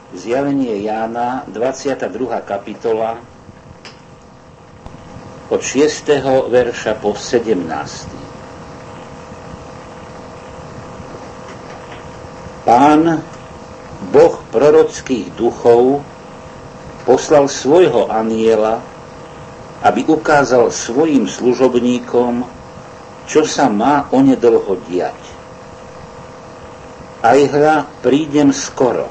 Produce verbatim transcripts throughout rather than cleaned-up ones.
Zjavenie Jána, dvadsiata druhá kapitola, od šiesteho verša po sedemnásty. Pán, Boh prorockých duchov, poslal svojho anjela, aby ukázal svojim služobníkom, čo sa má onedlho diať. Aj hľa, prídem skoro.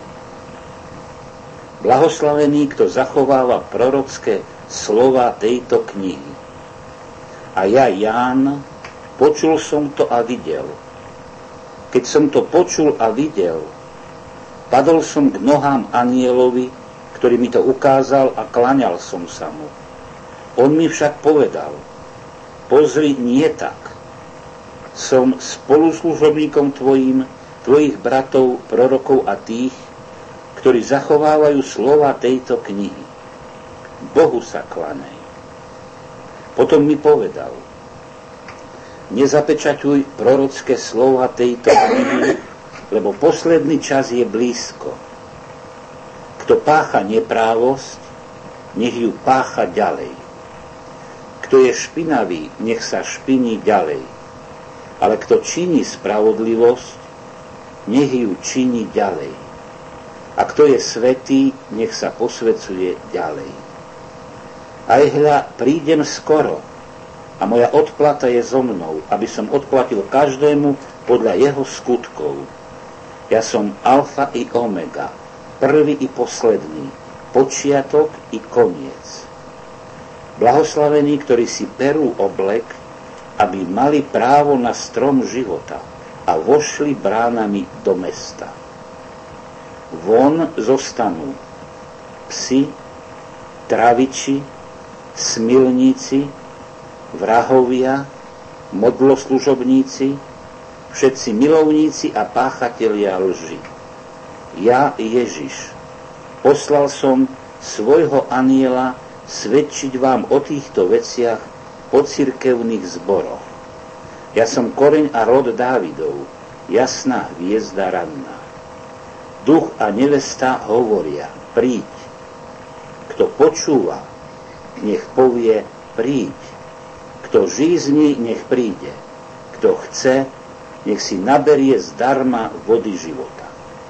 Blahoslavený, kto zachováva prorocké slova tejto knihy. A ja, Ján, počul som to a videl. Keď som to počul a videl, padol som k nohám anjelovi, ktorý mi to ukázal, a klaňal som sa mu. On mi však povedal: pozri, nie tak. Som spoluslužobníkom tvojim, tvojich bratov, prorokov a tých, ktorí zachovávajú slova tejto knihy. Bohu sa klanej. Potom mi povedal: nezapečaťuj prorocké slova tejto knihy, lebo posledný čas je blízko. Kto pácha neprávosť, nech ju pácha ďalej. Kto je špinavý, nech sa špiní ďalej. Ale kto činí spravodlivosť, nech ju činí ďalej. A kto je svätý, nech sa posvecuje ďalej. Aj hľa, prídem skoro, a moja odplata je so mnou, aby som odplatil každému podľa jeho skutkov. Ja som alfa i omega, prvý i posledný, počiatok i koniec. Blahoslavení, ktorí si perú oblek, aby mali právo na strom života a vošli bránami do mesta. Von zostanú psi, traviči, smilníci, vrahovia, modloslužobníci, všetci milovníci a páchatelia lži. Ja, Ježiš, poslal som svojho anjela svedčiť vám o týchto veciach po cirkevných zboroch. Ja som koreň a rod Dávidov, jasná hviezda ranná. Duch a nevesta hovoria: príď. Kto počúva, nech povie: príď. Kto žízni, nech príde. Kto chce, nech si naberie zdarma vody života.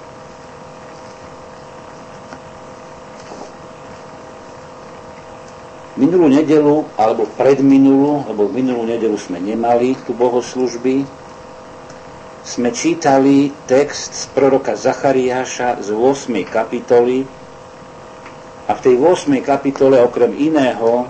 Minulú nedelu, alebo predminulú, lebo minulú nedelu sme nemali tu bohoslužby, sme čítali text z proroka Zachariáša z ôsmej kapitoly, a v tej ôsmej kapitole okrem iného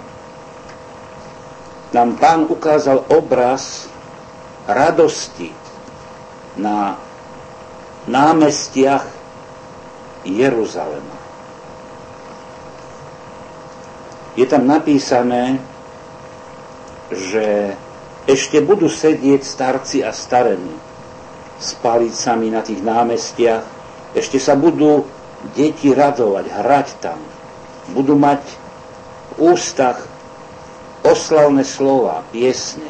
nám Pán ukázal obraz radosti na námestiach Jeruzalema. Je tam napísané, že ešte budú sedieť starci a starení s palicami na tých námestiach, ešte sa budú deti radovať, hrať tam, budú mať v ústach oslavné slova, piesne.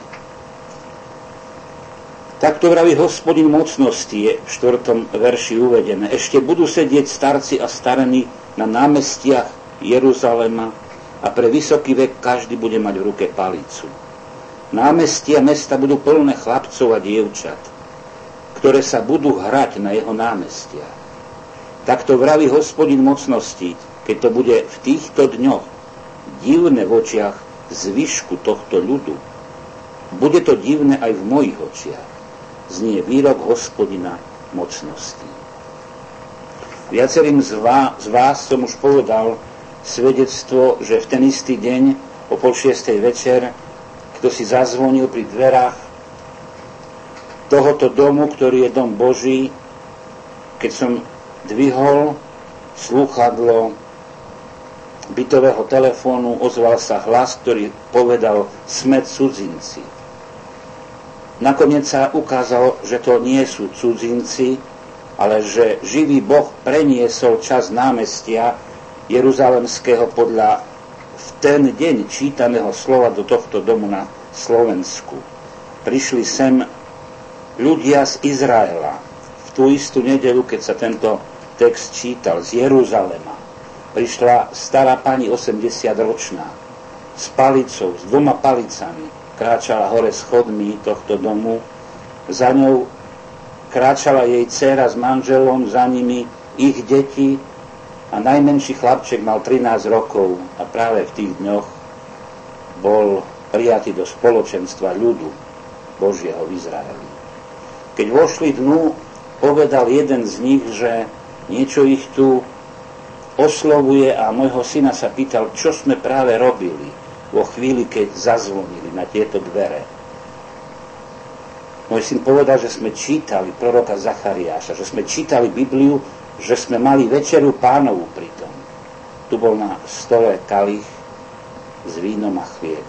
Takto vraví Hospodin mocnosti, je v štvrtom verši uvedené. Ešte budú sedieť starci a starení na námestiach Jeruzalema a pre vysoký vek každý bude mať v ruke palicu. Námestia mesta budú plné chlapcov a dievčat, ktoré sa budú hrať na jeho námestiach. Takto vraví Hospodin mocnosti, keď to bude v týchto dňoch divné v očiach zvyšku tohto ľudu. Bude to divné aj v mojich očiach, znie výrok Hospodina mocnosti. Viacerým z vás, z vás som už povedal svedectvo, že v ten istý deň o pol šiestej večer, kto si zazvonil pri dverách tohoto domu, ktorý je dom Boží, keď som dvihol slúchadlo bytového telefónu, ozval sa hlas, ktorý povedal: sme cudzinci. Nakoniec sa ukázalo, že to nie sú cudzinci, ale že živý Boh preniesol čas námestia Jeruzalemského podľa v ten deň čítaného slova do tohto domu na Slovensku. Prišli sem ľudia z Izraela v tú istú nedeľu, keď sa tento text čítal, z Jeruzalema prišla stará pani osemdesiatročná s palicou, s dvoma palicami, kráčala hore schodmi tohto domu, za ňou kráčala jej dcéra s manželom, za nimi ich deti a najmenší chlapček mal trinásť rokov a práve v tých dňoch bol prijatý do spoločenstva ľudu Božieho v Izraeli. Keď vošli dnu, povedal jeden z nich, že niečo ich tu oslovuje a môjho syna sa pýtal, čo sme práve robili vo chvíli, keď zazvonili na tieto dvere. Môj syn povedal, že sme čítali proroka Zachariáša, že sme čítali Bibliu, že sme mali večeru Pánovu pritom. Tu bol na stole kalich s vínom a chlieb.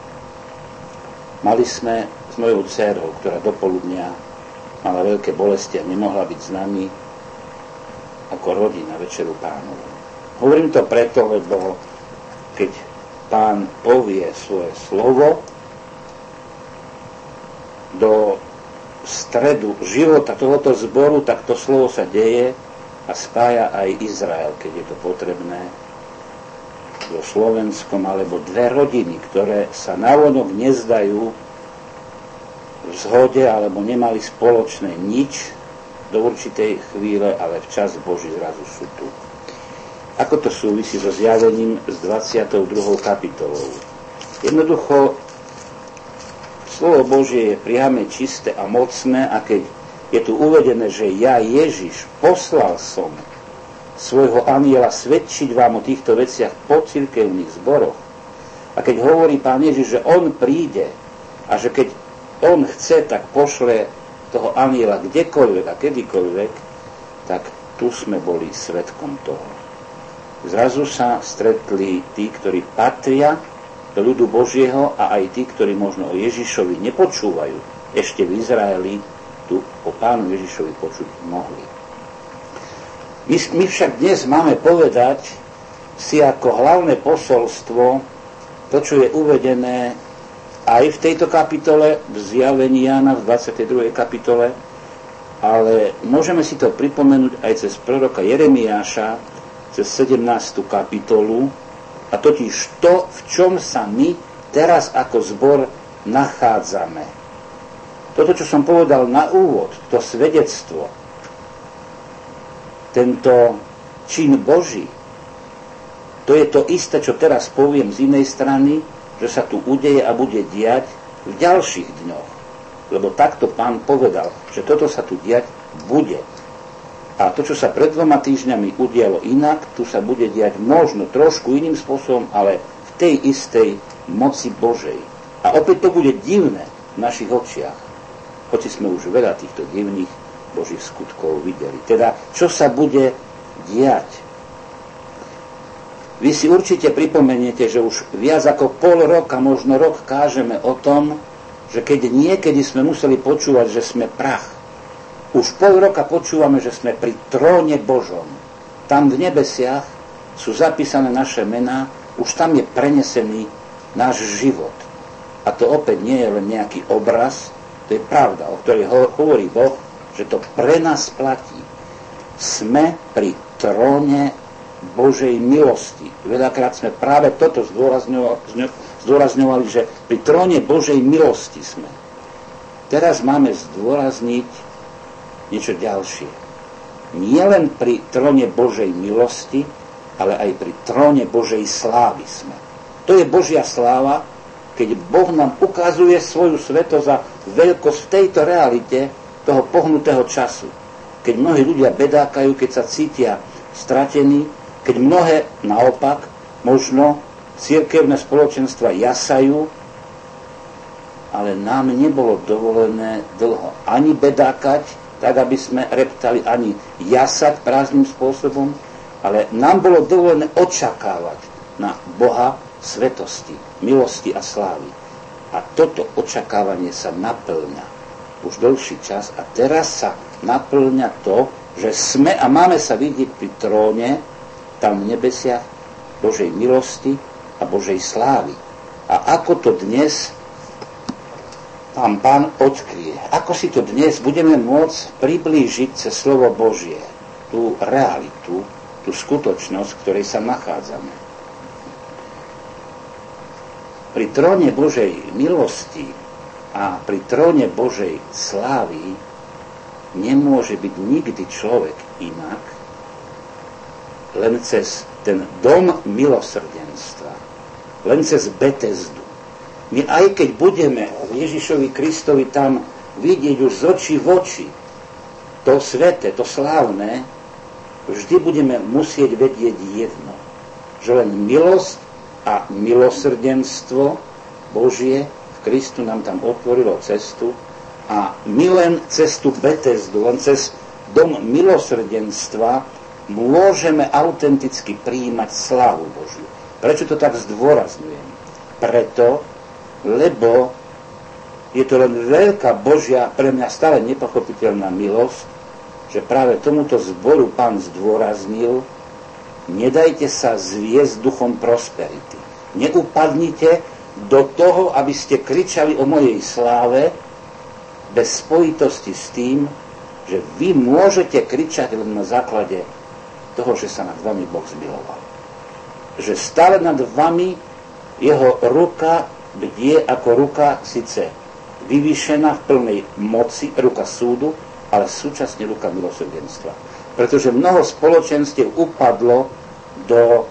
Mali sme s mojou dcérou, ktorá dopoludnia mala veľké bolesti a nemohla byť s nami, ako rodina večeru Pánovu. Hovorím to preto, lebo keď Pán povie svoje slovo do stredu života tohoto zboru, tak to slovo sa deje a spája aj Izrael, keď je to potrebné, so Slovenskom, alebo dve rodiny, ktoré sa navonok nezdajú v zhode alebo nemali spoločné nič do určitej chvíle, ale včas Boží zrazu sú tu. Ako to súvisí so zjavením s dvadsiatou druhou kapitolou? Jednoducho, slovo Božie je priame, čisté a mocné a keď je tu uvedené, že ja, Ježiš, poslal som svojho anjela svedčiť vám o týchto veciach po cirkevných zboroch, a keď hovorí Pán Ježiš, že on príde a že keď on chce, tak pošle toho anjela kdekoľvek a kedykoľvek, tak tu sme boli svedkom toho. Zrazu sa stretli tí, ktorí patria do ľudu Božieho a aj tí, ktorí možno o Ježišovi nepočúvajú. Ešte v Izraeli tu o Pánu Ježišovi počuť mohli. My, my však dnes máme povedať si ako hlavné posolstvo to, čo je uvedené aj v tejto kapitole, v zjavení Jána v dvadsiatej druhej kapitole, ale môžeme si to pripomenúť aj cez proroka Jeremiáša, cez sedemnástu kapitolu, a totiž to, v čom sa my teraz ako zbor nachádzame. Toto, čo som povedal na úvod, to svedectvo, tento čin Boží, to je to isté, čo teraz poviem z inej strany, že sa tu udeje a bude diať v ďalších dňoch. Lebo takto Pán povedal, že toto sa tu diať bude. A to, čo sa pred dvoma týždňami udialo inak, tu sa bude diať možno trošku iným spôsobom, ale v tej istej moci Božej. A opäť to bude divné v našich očiach, hoci sme už veľa týchto divných Božích skutkov videli. Teda, čo sa bude diať? Vy si určite pripomeniete, že už viac ako pol roka, možno rok kážeme o tom, že keď niekedy sme museli počúvať, že sme prach, už pol roka počúvame, že sme pri tróne Božom. Tam v nebesiach sú zapísané naše mená, už tam je prenesený náš život. A to opäť nie je len nejaký obraz, to je pravda, o ktorej hovorí Boh, že to pre nás platí. Sme pri tróne Božej milosti. Veľakrát sme práve toto zdôrazňovali, zdôrazňovali, že pri tróne Božej milosti sme. Teraz máme zdôrazniť niečo ďalšie. Nie len pri tróne Božej milosti, ale aj pri tróne Božej slávy sme. To je Božia sláva, keď Boh nám ukazuje svoju svetosť a veľkosť v tejto realite toho pohnutého času. Keď mnohí ľudia bedákajú, keď sa cítia stratení, keď mnohé naopak, možno cirkevné spoločenstva jasajú, ale nám nebolo dovolené dlho ani bedákať, tak aby sme reptali, ani jasať prázdnym spôsobom, ale nám bolo dovolené očakávať na Boha svetosti, milosti a slávy. A toto očakávanie sa naplňa už dlhší čas a teraz sa naplňa to, že sme a máme sa vidieť pri tróne, tam v nebesiach, Božej milosti a Božej slávy. A ako to dnes Pán Pán odkryje. Ako si to dnes budeme môcť priblížiť cez slovo Božie. tú realitu, tú skutočnosť, v ktorej sa nachádzame. Pri tróne Božej milosti a pri tróne Božej slávy nemôže byť nikdy človek inak, len cez ten dom milosrdenstva, len cez Betesdu. My aj keď budeme Ježišovi Kristovi tam vidieť už z očí v oči to sveté, to slávne, vždy budeme musieť vedieť jedno, že len milosť a milosrdenstvo Božie v Kristu nám tam otvorilo cestu a my len cez tú Betesdu, len cez dom milosrdenstva môžeme autenticky prijímať slávu Božiu. Prečo to tak zdôrazňujem? Preto, lebo je to len veľká Božia, pre mňa stále nepochopiteľná milosť, že práve tomuto zboru Pán zdôraznil: nedajte sa zviesť duchom prosperity. Neupadnite do toho, aby ste kričali o mojej sláve bez spojitosti s tým, že vy môžete kričať len na základe toho, že sa nad vami Boh zmiloval. Že stále nad vami jeho ruka bdie ako ruka síce vyvýšená v plnej moci, ruka súdu, ale súčasne ruka milosrdenstva. Pretože mnoho spoločenstiev upadlo do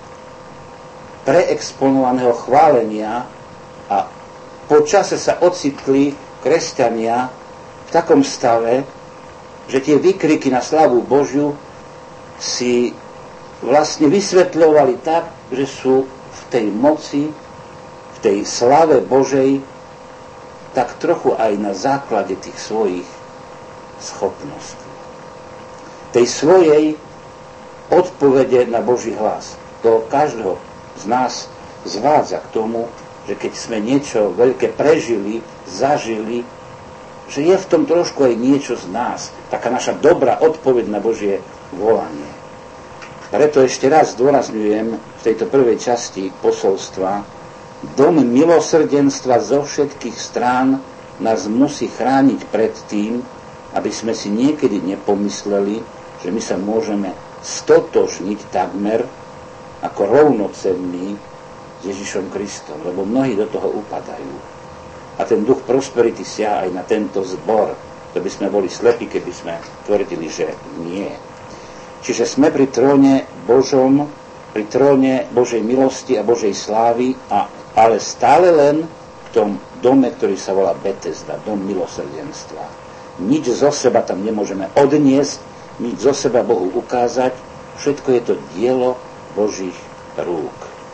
preexponovaného chválenia a po čase sa ocitli kresťania v takom stave, že tie výkriky na slávu Božiu si vlastne vysvetľovali tak, že sú v tej moci, v tej sláve Božej, tak trochu aj na základe tých svojich schopností. Tej svojej odpovede na Boží hlas. To každého z nás zvádza k tomu, že keď sme niečo veľké prežili, zažili, že je v tom trošku aj niečo z nás. Taká naša dobrá odpoveď na Božie volanie. Preto ešte raz zdôrazňujem v tejto prvej časti posolstva: dom milosrdenstva zo všetkých strán nás musí chrániť pred tým, aby sme si niekedy nepomysleli, že my sa môžeme stotožniť takmer ako rovnocenní s Ježišom Kristom, lebo mnohí do toho upadajú. A ten duch prosperity siaha aj na tento zbor. To by sme boli slepí, keby sme tvrdili, že nie. Čiže sme pri tróne Božom, pri tróne Božej milosti a Božej slávy, a, ale stále len v tom dome, ktorý sa volá Betesda, dom milosrdenstva. Nič zo seba tam nemôžeme odniesť, nič zo seba Bohu ukázať, všetko je to dielo Božích rúk.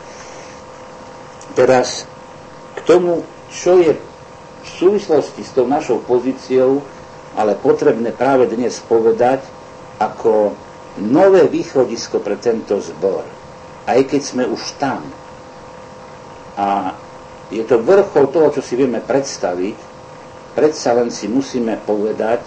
Teraz k tomu, čo je v súvislosti s tou našou pozíciou, ale potrebné práve dnes povedať ako nové východisko pre tento zbor. Aj keď sme už tam. A je to vrchol toho, čo si vieme predstaviť, predsa len si musíme povedať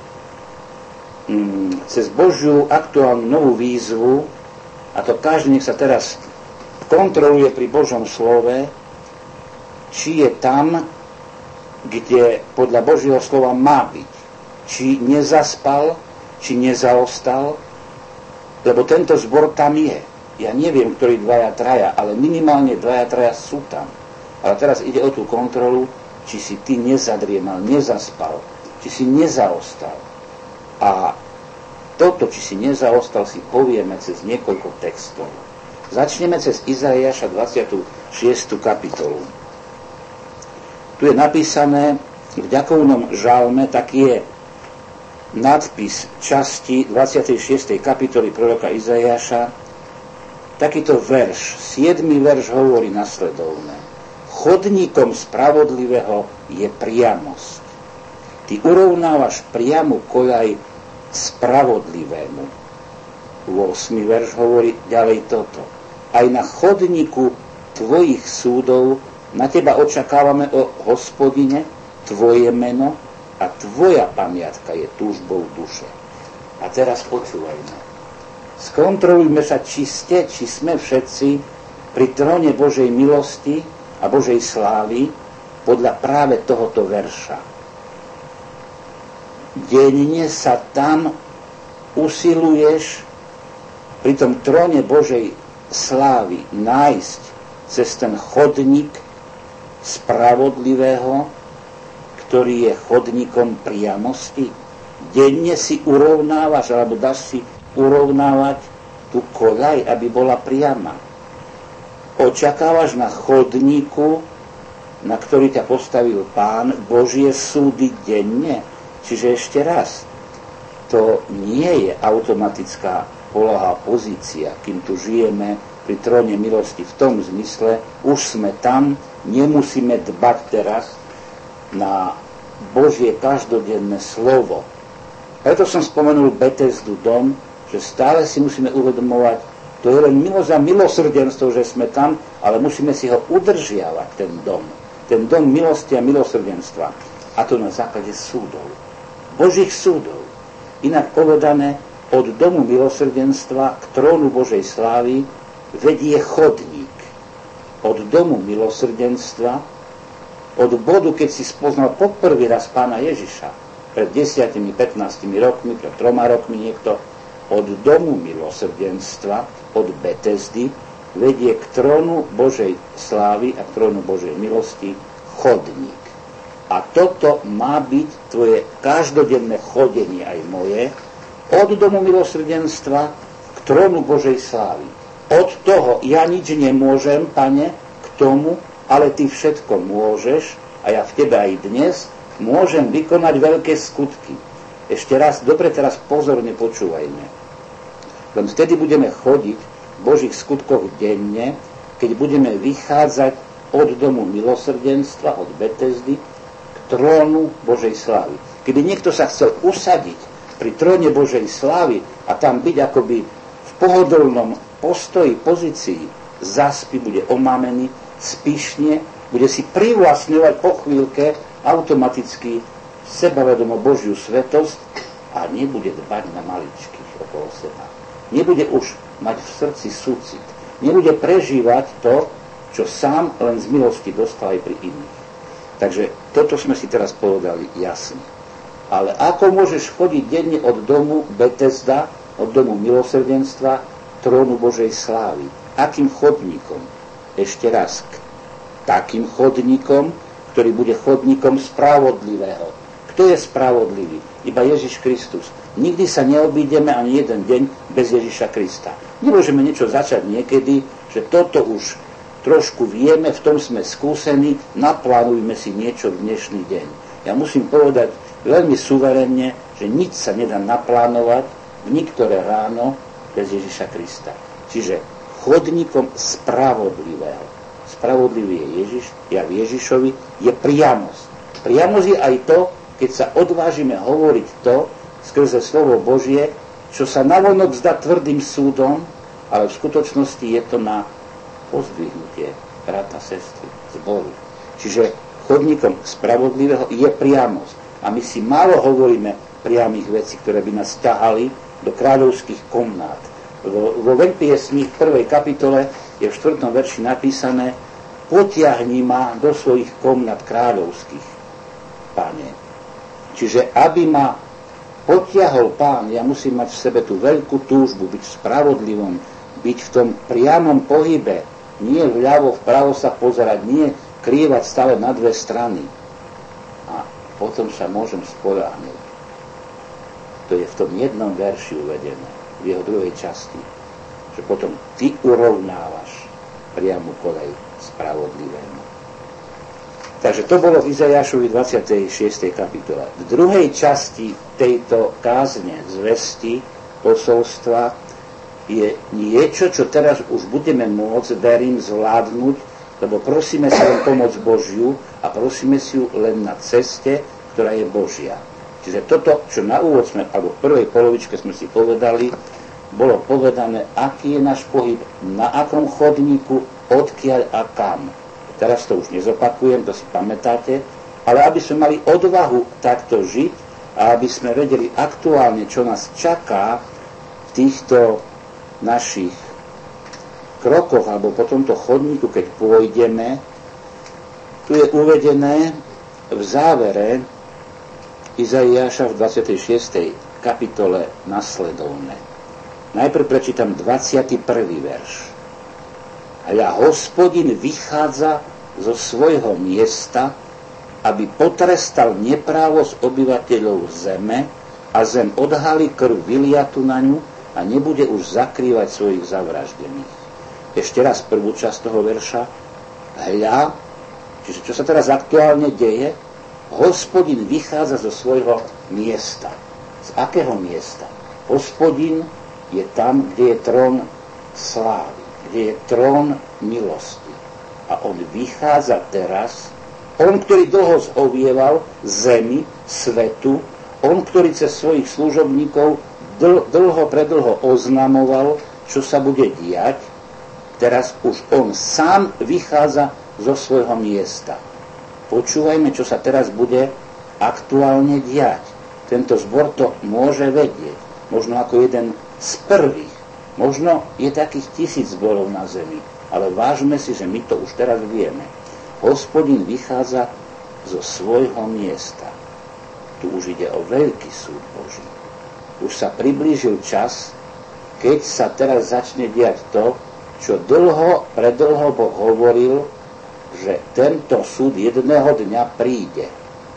mm, cez Božiu aktuálnu novú výzvu, a to každý nech sa teraz kontroluje pri Božom slove, či je tam, kde podľa Božieho slova má byť. Či nezaspal, či nezaostal, lebo tento zbor tam je. Ja neviem, ktorí dvaja, traja, ale minimálne dvaja, traja sú tam. Ale teraz ide o tú kontrolu, či si ty nezadriemal, nezaspal, či si nezaostal. A toto, či si nezaostal, si povieme cez niekoľko textov. Začneme cez Izaiáša dvadsiatu šiestej kapitolu. Tu je napísané v ďakovnom žalme, taký je nadpis časti dvadsiatej šiestej kapitoly proroka Izaiáša, takýto verš, siedmy verš hovorí nasledovné: chodníkom spravodlivého je priamosť. Ty urovnávaš priamu koľaj spravodlivému. ôsmy verš hovorí ďalej toto: aj na chodníku tvojich súdov na teba očakávame, o Hospodine, tvoje meno a tvoja pamiatka je túžbou duše. A teraz počúvajme. Skontrolujme sa, či ste, či sme všetci pri tróne Božej milosti a Božej slávy podľa práve tohoto verša. Denne sa tam usiluješ pri tom tróne Božej slávy nájsť cez ten chodník spravodlivého, ktorý je chodníkom priamosti. Denne si urovnávaš, alebo dáš si urovnávať tú koľaj, aby bola priama. Očakávaš na chodníku, na ktorý ťa postavil Pán, Božie súdy denne. Čiže ešte raz, to nie je automatická poloha, pozícia, kým tu žijeme pri tróne milosti v tom zmysle, už sme tam, nemusíme dbať teraz na Božie každodenné slovo. Preto som spomenul Betesdu dom, že stále si musíme uvedomovať, to je len milosť a milosrdenstvo, že sme tam, ale musíme si ho udržiavať, ten dom. Ten dom milosti a milosrdenstva. A to na základe súdov. Božích súdov. Inak povedané, od domu milosrdenstva k trónu Božej slávy vedie chodník. Od domu milosrdenstva, od bodu, keď si spoznal poprvý raz Pána Ježiša, pred desiatimi, pätnástimi rokmi, pred troma rokmi niekto, od domu milosrdenstva, od Betesdy, vedie k trónu Božej slávy a k trónu Božej milosti chodník. A toto má byť tvoje každodenné chodenie aj moje, od domu milosrdenstva k trónu Božej slávy. Od toho ja nič nemôžem, Pane, k tomu, ale ty všetko môžeš a ja v tebe aj dnes môžem vykonať veľké skutky. Ešte raz, dobre teraz pozorne počúvajme. Len vtedy budeme chodiť v Božích skutkoch denne, keď budeme vychádzať od domu milosrdenstva, od Betesdy, k trónu Božej slávy. Kedy niekto sa chcel usadiť pri tróne Božej slávy a tam byť akoby v pohodlnom postoji, pozícii, zaspí, bude omámený, spíšne, bude si privlastňovať po chvíľke automaticky sebavedomo Božiu svetosť a nebude dbať na maličkých okolo seba. Nebude už mať v srdci súcit. Nebude prežívať to, čo sám len z milosti dostal aj pri iných. Takže toto sme si teraz povedali jasne. Ale ako môžeš chodiť denne od domu Betesda, od domu milosrdenstva, trónu Božej slávy? Akým chodníkom? Ešte raz, k takým chodníkom, ktorý bude chodníkom spravodlivého. Kto je spravodlivý? Iba Ježiš Kristus. Nikdy sa neobídeme ani jeden deň bez Ježiša Krista. Nemôžeme niečo začať niekedy, že toto už trošku vieme, v tom sme skúsení, naplánujme si niečo v dnešný deň. Ja musím povedať veľmi suverenne, že nič sa nedá naplánovať v niektoré ráno bez Ježiša Krista. Čiže chodníkom spravodlivého. Spravodlivý je Ježiš, ja v Ježišovi, je priamosť. Priamosť je aj to, keď sa odvážime hovoriť to, skrze slovo Božie, čo sa navonok zdá tvrdým súdom, ale v skutočnosti je to na pozdvihnutie brata, sestry, zboru. Čiže chodníkom spravodlivého je priamosť. A my si málo hovoríme priamých vecí, ktoré by nás ťahali do kráľovských komnát. Vo, vo veľpiesni v prvej kapitole je v štvrtom verši napísané: potiahni ma do svojich komnát kráľovských, Pane. Čiže aby ma potiahol Pán, ja musím mať v sebe tú veľkú túžbu byť spravodlivom, byť v tom priamom pohybe, nie vľavo, vpravo sa pozerať, nie krývať stále na dve strany. A potom sa môžem spoľahnúť. To je v tom jednom verši uvedené, v jeho druhej časti, že potom ty urovnávaš priamu koľaj spravodlivému. Takže to bolo v Izaiášovi dvadsiatej šiestej kapitole. V druhej časti tejto kázne, zvesti, posolstva je niečo, čo teraz už budeme môcť, verím, zvládnuť, lebo prosíme si len pomoc Božiu a prosíme si ju len na ceste, ktorá je Božia. Čiže toto, čo na úvod sme, alebo v prvej polovičke sme si povedali, bolo povedané, aký je náš pohyb, na akom chodníku, odkiaľ a kam. Teraz to už nezopakujem, to si pamätáte, ale aby sme mali odvahu takto žiť a aby sme vedeli aktuálne, čo nás čaká v týchto našich krokoch alebo po tomto chodníku, keď pôjdeme. Tu je uvedené v závere Izaiáša v dvadsiatej šiestej kapitole nasledovné. Najprv prečítam dvadsiaty prvý verš. Hľa Hospodin vychádza zo svojho miesta, aby potrestal neprávosť obyvateľov zeme a zem odhalí krv vyliatu na ňu a nebude už zakrývať svojich zavraždených. Ešte raz prvú časť toho verša. Hľa, čiže čo sa teraz aktuálne deje? Hospodin vychádza zo svojho miesta. Z akého miesta? Hospodin je tam, kde je trón slávy, kde je trón milosti. A on vychádza teraz, on, ktorý dlho zhovieval zemi, svetu, on, ktorý cez svojich služobníkov dl- dlho predlho oznamoval, čo sa bude diať, teraz už on sám vychádza zo svojho miesta. Počúvajme, čo sa teraz bude aktuálne diať. Tento zbor to môže vedieť. Možno ako jeden z prvých. Možno je takých tisíc zborov na zemi. Ale vážme si, že my to už teraz vieme. Hospodin vychádza zo svojho miesta. Tu už ide o veľký súd Boží. Už sa priblížil čas, keď sa teraz začne diať to, čo dlho, predlho Boh hovoril, že tento súd jedného dňa príde.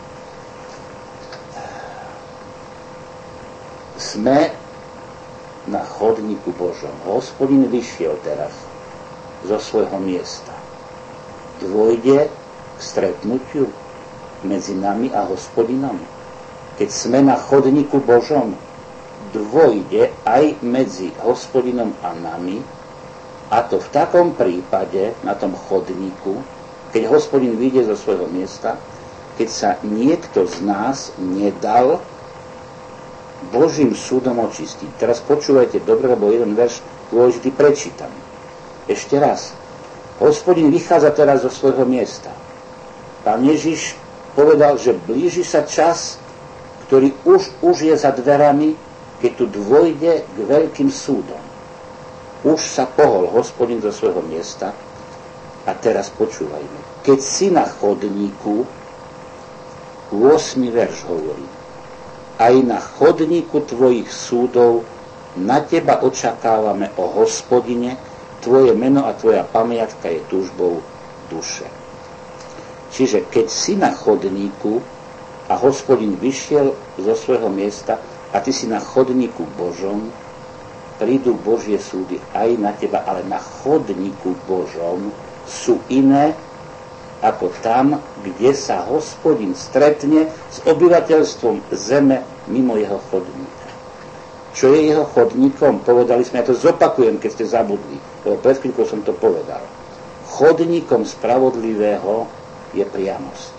Sme na chodníku Božom. Hospodin vyšiel teraz zo svojho miesta. Dôjde k stretnutiu medzi nami a Hospodinom. Keď sme na chodníku Božom, dôjde aj medzi Hospodinom a nami, a to v takom prípade, na tom chodníku, keď Hospodin vyjde zo svojho miesta, keď sa niekto z nás nedal Božím súdom očistiť. Teraz počúvajte dobre, lebo jeden verš dôležitý prečítam. Ešte raz. Hospodin vychádza teraz zo svojho miesta. Pán Ježiš povedal, že blíži sa čas, ktorý už, už je za dverami, keď tu dôjde k veľkým súdom. Už sa pohol Hospodin zo svojho miesta a teraz počúvajme. Keď si na chodníku, ôsmy verš hovorí, aj na chodníku tvojich súdov na teba očakávame, o Hospodine, tvoje meno a tvoja pamiatka je túžbou duše. Čiže keď si na chodníku a Hospodin vyšiel zo svojho miesta a ty si na chodníku Božom, prídu Božie súdy aj na teba, ale na chodníku Božom sú iné ako tam, kde sa Hospodin stretne s obyvateľstvom zeme mimo jeho chodníka. Čo je jeho chodníkom? Povedali sme, ja to zopakujem, keď ste zabudli, lebo pred chvíľkou som to povedal. Chodníkom spravodlivého je priamosť.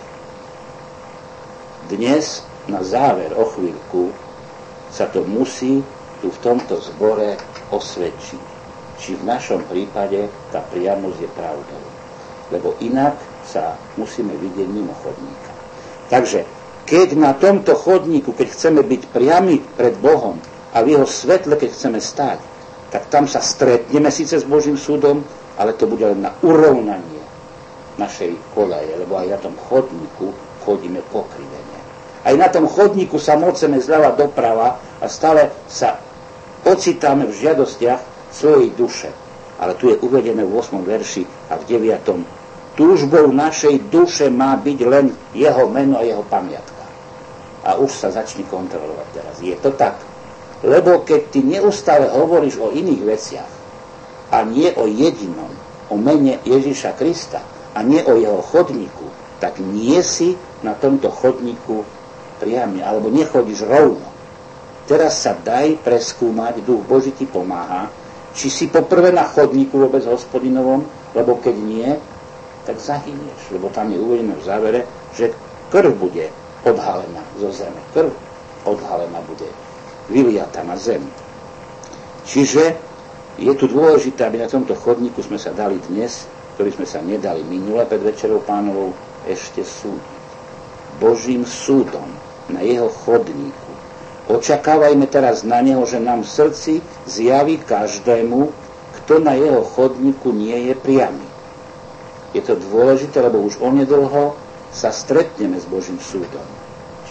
Dnes, na záver, o chvíľku, sa to musí tu v tomto zbore osvedčiť. Či v našom prípade tá priamosť je pravdou. Lebo inak sa musíme vidieť mimo chodníka. Takže, keď na tomto chodníku, keď chceme byť priami pred Bohom a v jeho svetle, keď chceme stáť, tak tam sa stretneme síce s Božím súdom, ale to bude len na urovnanie našej kolaje, lebo aj na tom chodníku chodíme pokrivene. Aj na tom chodníku sa moceme zľava doprava a stále sa ocitáme v žiadostiach svojej duše. Ale tu je uvedené v ôsmom verši a v deviatom túžbou našej duše má byť len jeho meno a jeho pamiatka. A už sa začne kontrolovať teraz. Je to tak? Lebo keď ty neustále hovoríš o iných veciach a nie o jedinom, o mene Ježiša Krista a nie o jeho chodníku, tak nie si na tomto chodníku priamy, alebo nechodíš rovno. Teraz sa daj preskúmať, Duch Boží ti pomáha, či si poprvé na chodníku vôbec Hospodinovom, lebo keď nie, tak zahynieš, lebo tam je uvedené v závere, že krv bude odhalená zo zeme. Krv odhalená bude vyliata na zemi. Čiže je tu dôležité, aby na tomto chodníku sme sa dali dnes, ktorý sme sa nedali minule pred Večerou Pánovou, ešte súdiť. Božím súdom na jeho chodníku. Očakávajme teraz na neho, že nám v srdci zjaví každému, kto na jeho chodníku nie je priamy. Je to dôležité, lebo už onedlho sa stretneme s Božím súdom.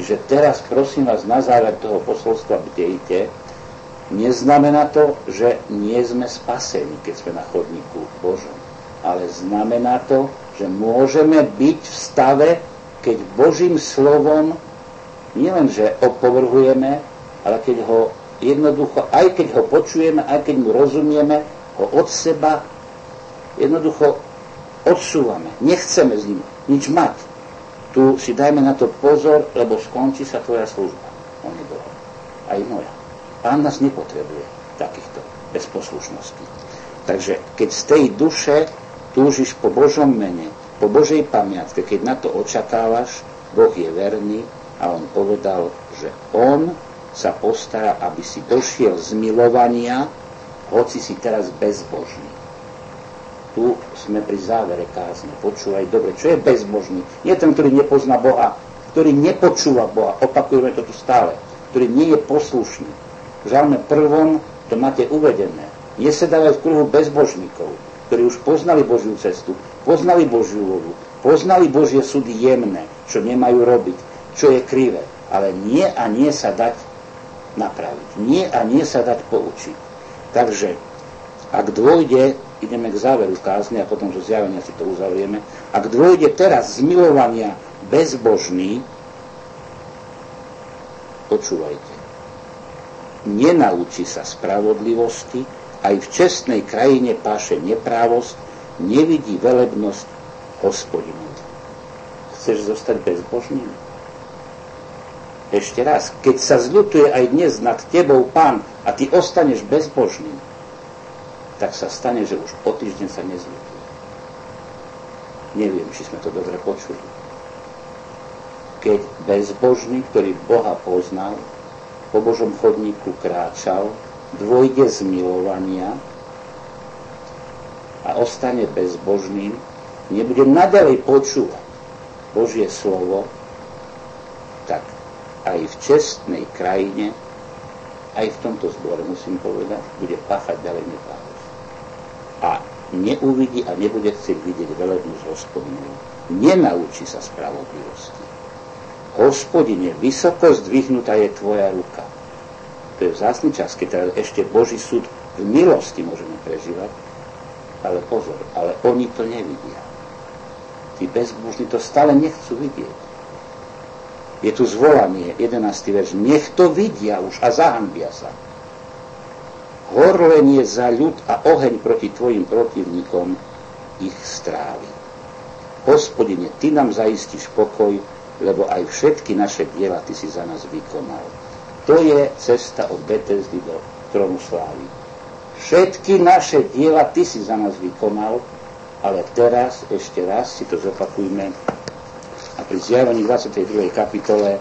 Čiže teraz prosím vás na záver toho posolstva bdejte. Neznamená to, že nie sme spasení, keď sme na chodníku Božom. Ale znamená to, že môžeme byť v stave, keď Božím slovom nielenže opovrhujeme, ale keď ho jednoducho, aj keď ho počujeme, aj keď mu rozumieme, ho od seba jednoducho odsúvame. Nechceme s ním nič mať. Tu si dajme na to pozor, lebo skončí sa tvoja služba. On je Boh. Aj moja. Pán nás nepotrebuje takýchto bezposlušností. Takže keď z tej duše túžiš po Božom mene, po Božej pamiatke, keď na to očakávaš, Boh je verný a on povedal, že on sa postará, aby si došiel z milovania, hoci si teraz bezbožný. Tu sme pri závere kázne. Počúvaj dobre, čo je bezbožný? Nie ten, ktorý nepozná Boha, ktorý nepočúva Boha, opakujeme to tu stále, ktorý nie je poslušný. V žalme prvom to máte uvedené. Nesedávať v kruhu bezbožníkov, ktorí už poznali Božiu cestu, poznali Božiu voľu, poznali Božie súdy jemné, čo nemajú robiť, čo je krivé, ale nie a nie sa dať napraviť. Nie a nie sa dať poučiť. Takže, ak dôjde, ideme k záveru kázne a potom zo zjavenia si to uzavrieme, ak dôjde teraz z milovania bezbožný, počúvajte, nenaučí sa spravodlivosti, aj v čestnej krajine páše neprávosť, nevidí velebnosť Hospodinu. Chceš zostať bezbožným? Ešte raz, keď sa zľutuje aj dnes nad tebou Pán a ty ostaneš bezbožným, tak sa stane, že už o týždeň sa nezľutuje. Neviem, či sme to dobre počuli. Keď bezbožný, ktorý Boha poznal, po Božom chodníku kráčal, dôjde z milovania a ostane bezbožným, nebude naďalej počúvať Božie slovo, tak aj v čestnej krajine, aj v tomto zbore, musím povedať, bude páchať ďalej neprávosť. A neuvidí a nebude chcieť vidieť velebnosť Hospodinovu. Nenaučí sa spravodlivosti. Hospodine, vysoko zdvihnutá je tvoja ruka. To je vzácny čas, keď teda ešte Boží súd v milosti môžeme prežívať, ale pozor, ale oni to nevidia. Tí bezbožní to stále nechcú vidieť. Je tu zvolanie, jedenásty verš, nech to vidia už a zahanbia sa. Horlenie za ľud a oheň proti tvojim protivníkom ich strávi. Hospodine, ty nám zaistíš pokoj, lebo aj všetky naše diela ty si za nás vykonal. To je cesta od Betesdy do trónu slávy. Všetky naše diela ty si za nás vykonal, ale teraz, ešte raz si to zopakujme a pri zjavení dvadsiatej druhej kapitole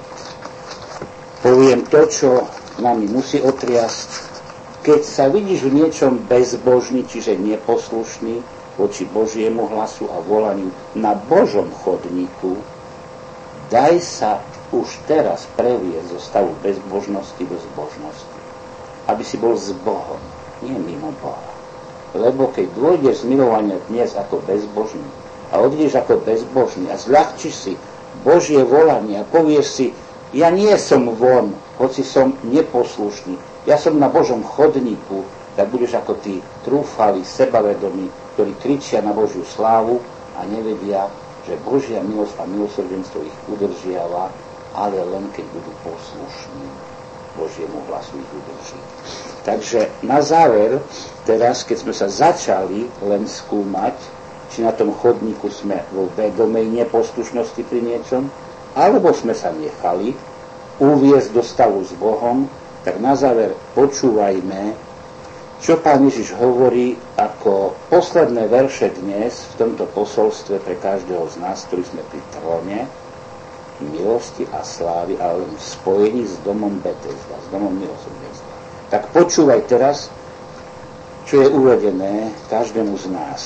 poviem to, čo nami musí otriasť. Keď sa vidíš v niečom bezbožný, čiže neposlušný voči Božiemu hlasu a volaniu na Božom chodníku, daj sa už teraz previesť zo stavu bezbožnosti do zbožnosti. Aby si bol s Bohom, nie mimo Boha. Lebo keď dôjdeš z milovania dnes ako bezbožný a odídeš ako bezbožný a zľahčíš si Božie volanie a povieš si, ja nie som von, hoci som neposlušný, ja som na Božom chodníku, tak budeš ako tí trúfali, sebavedomí, ktorí kričia na Božiu slávu a nevedia, že Božia milosť a milosrdenstvo ich udržiava, ale len keď budú poslušní. Božiemu hlasu ich udrží. Takže na záver, teraz, keď sme sa začali len skúmať, či na tom chodníku sme vo vedomej neposlušnosti pri niečom, alebo sme sa nechali uviesť do stavu s Bohom, tak na záver počúvajme, čo Pán Ježiš hovorí ako posledné verše dnes v tomto posolstve pre každého z nás, ktorý sme pri tróne milosti a slávy, ale len v spojení s domom Betesda, s domom milosrdenstva. Tak počúvaj teraz, čo je uvedené každému z nás.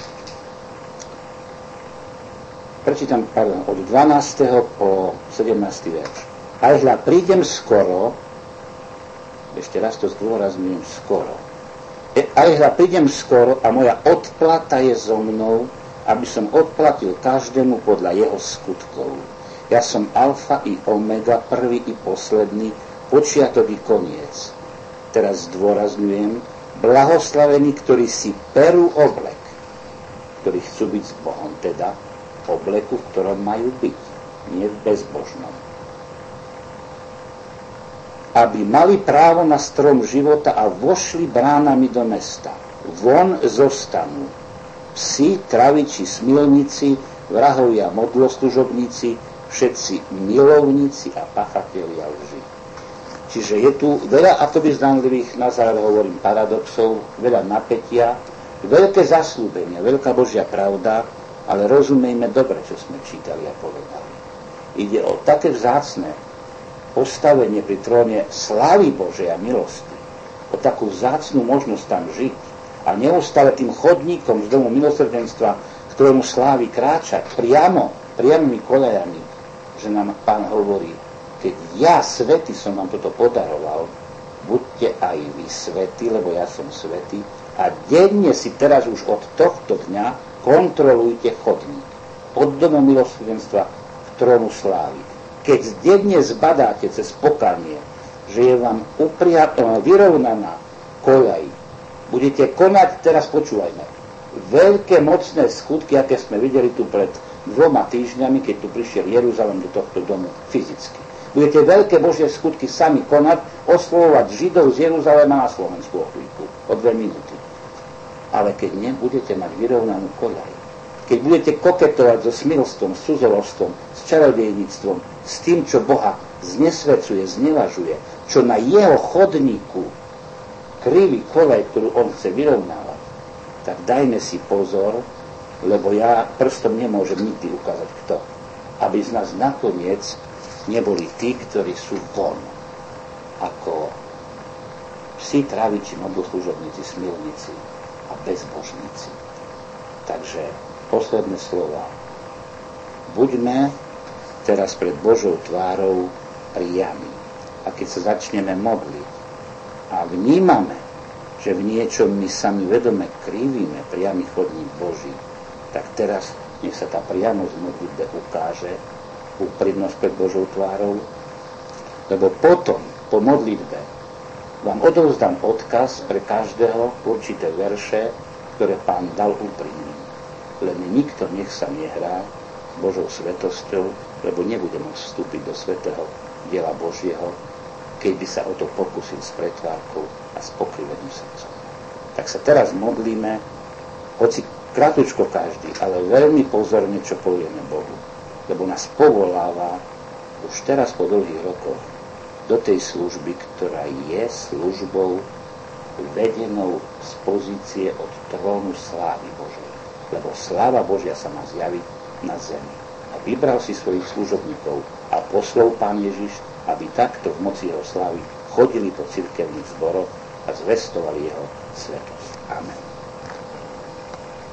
Prečítam, pardon, od dvanásteho po sedemnásty verš. Aj hľa, prídem skoro, ešte raz to zdôrazňujem, skoro. E, aj hľa, prídem skoro a moja odplata je so mnou, aby som odplatil každému podľa jeho skutkov. Ja som alfa i omega, prvý i posledný, počiatok i koniec. Teraz zdôrazňujem, blahoslavení, ktorí si perú oblek, ktorí chcú byť s Bohom, teda obleku, v ktorom majú byť, nie v bezbožnom. Aby mali právo na strom života a vošli bránami do mesta. Von zostanú psi, traviči, smilníci, vrahovia, modloslužobníci, všetci milovníci a pachatelia lži. Čiže je tu veľa akoby zdanlivých, na záver hovorím, paradoxov, veľa napätia, veľké zasľúbenie, veľká Božia pravda, ale rozumejme dobre, čo sme čítali a povedali. Ide o také vzácne postavenie pri tróne slávy Božej a milosti, o takú vzácnu možnosť tam žiť a neustále tým chodníkom z domu milosrdenstva, ktorému slávy kráčať priamo, priamými koľajami, že nám Pán hovorí, keď ja, svätý, som vám toto podaroval, buďte aj vy svätí, lebo ja som svätý, a denne si teraz už od tohto dňa kontrolujte chodník od domu milosrdenstva k trónu slávy. Keď denne zbadáte cez pokanie, že je vám upria- vyrovnaná koľaj, budete konať, teraz počúvajme, veľké mocné skutky, aké sme videli tu pred dvoma týždňami, keď tu prišiel Jeruzalém do tohto domu fyzicky. Budete veľké Božie skutky sami konať, oslovovať Židov z Jeruzaléma na Slovensku o chvíľku, o dve minúty. Ale keď nebudete mať vyrovnanú koľaj, keď budete koketovať so smilstvom, s cudzoložstvom, s čarodejníctvom, s tým, čo Boha znesvecuje, znevažuje, čo na jeho chodníku kriví koľaj, ktorú on chce vyrovnávať, tak dajme si pozor, lebo ja prstom nemôžem nikdy ukázať kto. Aby z nás nakoniec neboli tí, ktorí sú von. Ako psi, traviči, modloslužobníci, smilníci a bezbožníci. Takže posledné slova. Buďme teraz pred Božou tvárou priami. A keď sa začneme modliť a vnímame, že v niečom my sami vedome krivíme priamy chodník Boží, tak teraz nech sa tá priamosť v modlitbe ukáže, úprimnosť pred Božou tvárou, lebo potom, po modlitbe, vám odovzdám odkaz pre každého určité verše, ktoré Pán dal úprimným. Len nikto nech sa nehrá s Božou svetosťou, lebo nebude môcť vstúpiť do svätého diela Božieho, keď by sa o to pokusil s pretvárkou a s pokriveným srdcom. Tak sa teraz modlíme, hoci kratučko každý, ale veľmi pozorne, čo povieme Bohu. Lebo nás povoláva už teraz po dlhých rokoch do tej služby, ktorá je službou vedenou z pozície od trónu slávy Božej. Lebo sláva Božia sa má zjaviť na zemi. A vybral si svojich služobníkov a poslal Pán Ježiš, aby takto v moci jeho slávy chodili po cirkevných zboroch a zvestovali jeho svetosť. Amen.